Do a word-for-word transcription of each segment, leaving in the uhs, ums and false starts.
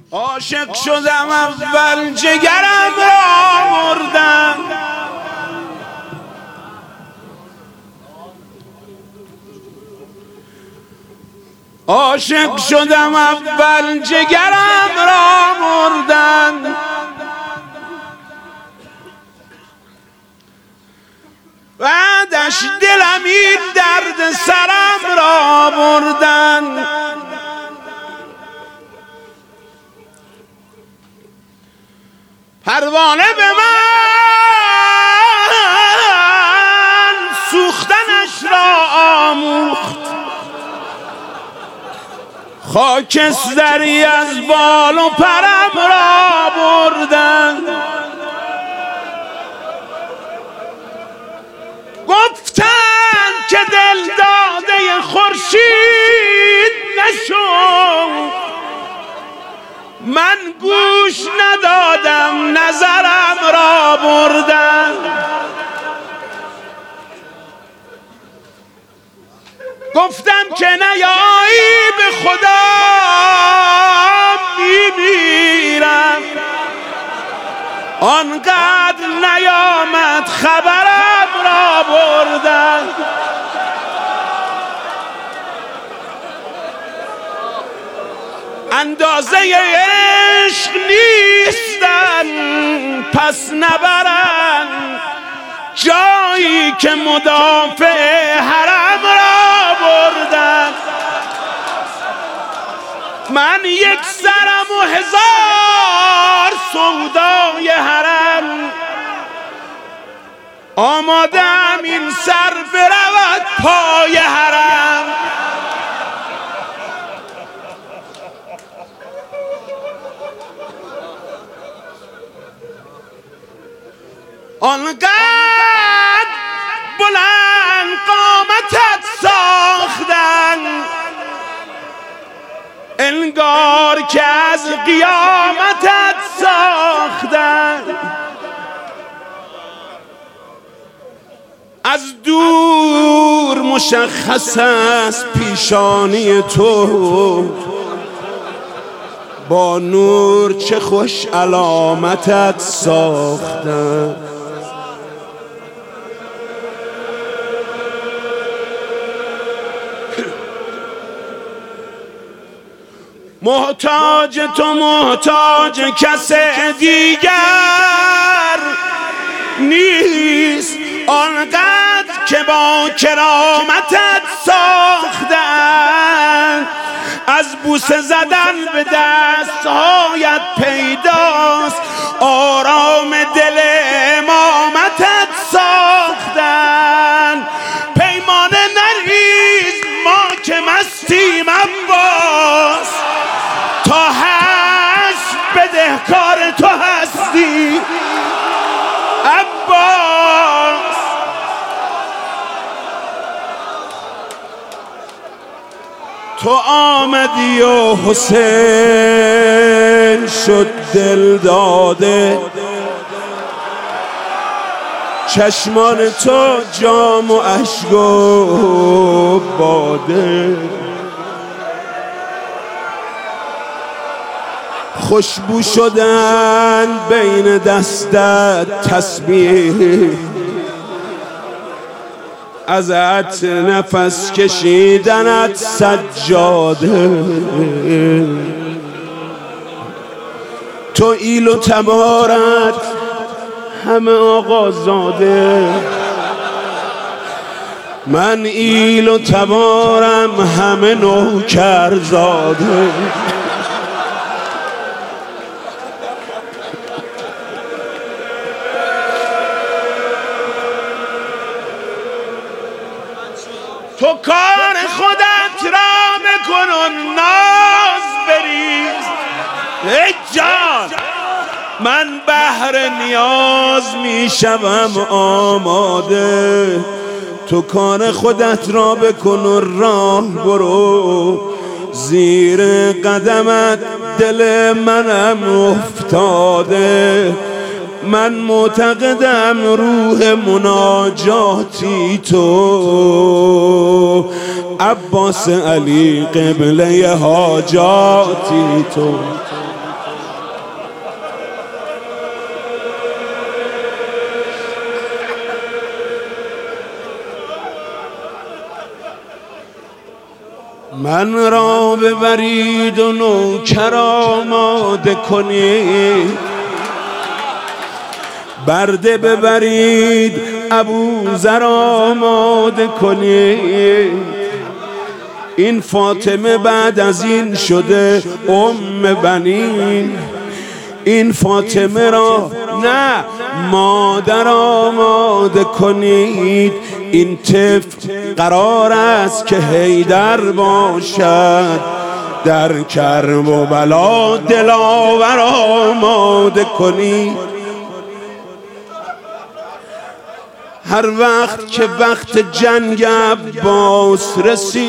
عاشق شدم اول جگرم را مردم، عاشق شدم اول جگرم را مردم، بعدش دلم این درد سرم را بردن. پروانه به من سوختنش را آموخت، خاکستری از بال و پرم را بردن. گفتن که دل داده خورشید نشو، من گوش ندادم نظرم را بردن. گفتم که نیایی به خدا میمیرم، آنقدر نیامد خبرم را بردن. اندازه عشق نیستن پس نبرن، جایی که مدافع حرم را بردن. من یک سرم و هزار سودای حرم، آمادم این سر برود پای حرم. آنقدر بلند قامتت ساختن، انگار که از قیامتت ساختن. از دور مشخص است پیشانی تو، با نور چه خوش علامتت ساختن. محتاج تو محتاج کس دیگر نیست، آنقدر که با کرامتت ساختن. از بوسه زدن به دستهایت پیداست، آرام دل امامتت ساختن. پیمانه نریز ما که مستیم عباس، تا هست بدهکار تو هستی عباس. تو آمدی و حسین شد دل داده، چشمان تو جام و اشک و باده. خوشبو شدن بین دستت تسبیح، ازت نفس کشیدنت سجاده. تو ایل و تبارت همه آقازاده، من ایل و تبارم همه نوکرزاده. تو کار خودت را بکن و ناز بریز ای جان، من بهر نیاز میشوم آماده. تو کار خودت را بکن و راه برو، زیر قدمت دل منم افتاده. من معتقدم روح مناجاتی تو، عباس علی قبله حاجاتی تو. من را ببرید و نوکر آماده کنید، برده ببرید ابوذر آماده کنید. این فاطمه بعد از این شده ام بنین، این فاطمه را نه مادر آماده کنید. این طفل قرار است که حیدر باشد، در کرب و بلا دلاور آماده کنید. هر وقت که وقت جنگ عباس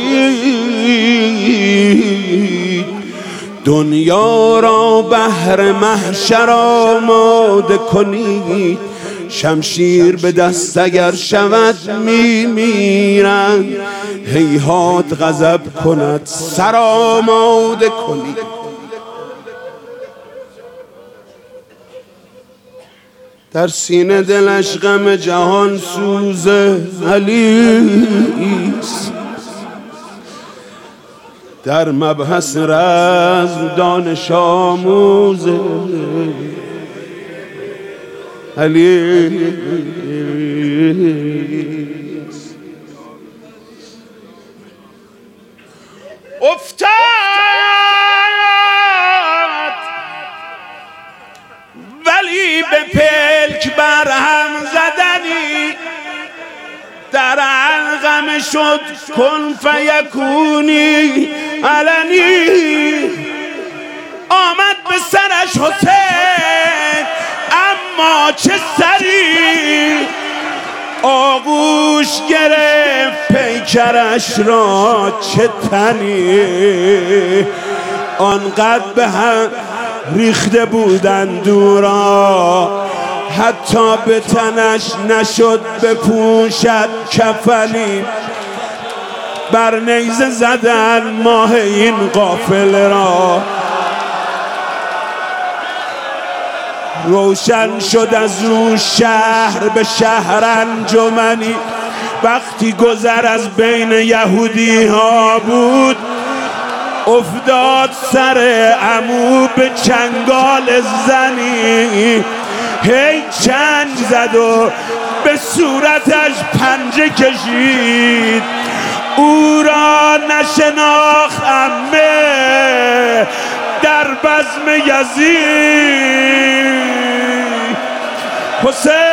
رسید، دنیا را بهر محشر آماده کنید. شمشیر به دست اگر شود می میرند، هیهات غضب کند سر آماده کنید. در سینه دلش غم جهان سوز علیست، در مبحث رزم دانش آموز علیست. افتاد ولی به پلک برهم زدنی، در علقم شد کن فیکونی علنی. آمد به سرش حسین اما چه سری، آغوش گرفت پیکرش را چه تنی. آنقدر به هم ریخته بودند دورا، حتی به تنش نشد بپوشد کفنی. بر نیزه زدن ماه این قافله را، روشن شد از او شهر به شهر انجمنی. وقتی گذر از بین یهودی ها بود، افتاد سر عمو به چنگال زنی. هی چنگ زد و به صورتش پنجه کشید، او را نشناخت عمه در بزم یزید. حسین